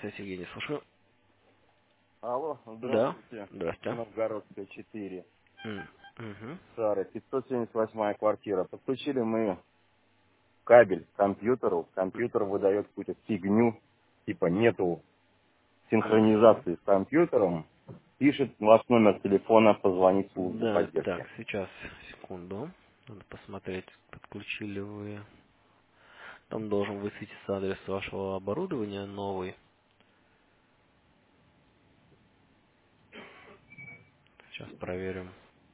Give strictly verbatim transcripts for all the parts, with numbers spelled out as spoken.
связь, Евгений, слушаю. Алло, Да, здравствуйте. здрасте. Новгородская, четыре. М, мгм. Сара, пятьсот семьдесят восьмая квартира. Подключили мы кабель к компьютеру. Компьютер выдает какую-то фигню. Типа нету Мгм. синхронизации с компьютером. Пишет ваш номер телефона, позвонить в службу Да, так, поддержки. сейчас, секунду. Надо посмотреть, подключили вы. Там должен высветиться адрес вашего оборудования новый. Сейчас проверим.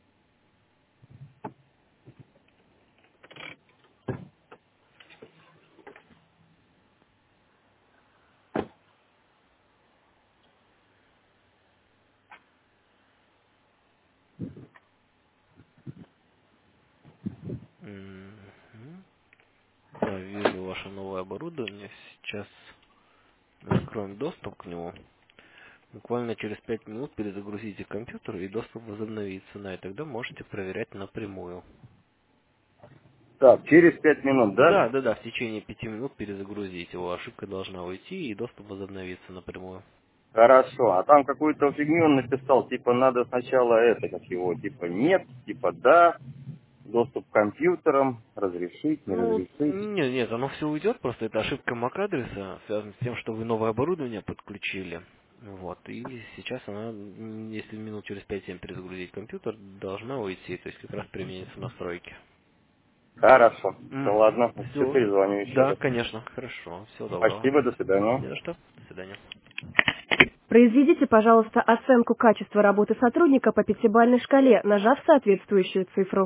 Мгм. Да, вижу ваше новое оборудование. Сейчас мы откроем доступ к нему. Буквально через пять минут перезагрузите компьютер и доступ возобновится. Да, и тогда можете проверять напрямую. Так, через пять минут, да? Да, да, да, в течение пяти минут перезагрузить его. Ошибка должна уйти и доступ возобновится напрямую. Хорошо. А там какую-то фигню он написал. Типа надо сначала это, как его, типа нет, типа да. Доступ к компьютерам, разрешить, не Ну, разрешить. нет, нет, оно все уйдет, просто это ошибка MAC-адреса, связана с тем, что вы новое оборудование подключили. Вот, и сейчас она, м, если минут через пять-семь перезагрузить компьютер, должна уйти, то есть как раз применится настройки. Хорошо. Все, Угу, ладно. Все, все. перезвоню еще Да, раз. конечно, хорошо, всего доброго. Спасибо, до свидания. Не за что, до свидания. Произведите, пожалуйста, оценку качества работы сотрудника по пятибалльной шкале, нажав соответствующую цифру.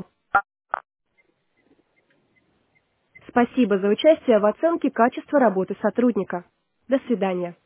Спасибо за участие в оценке качества работы сотрудника. До свидания.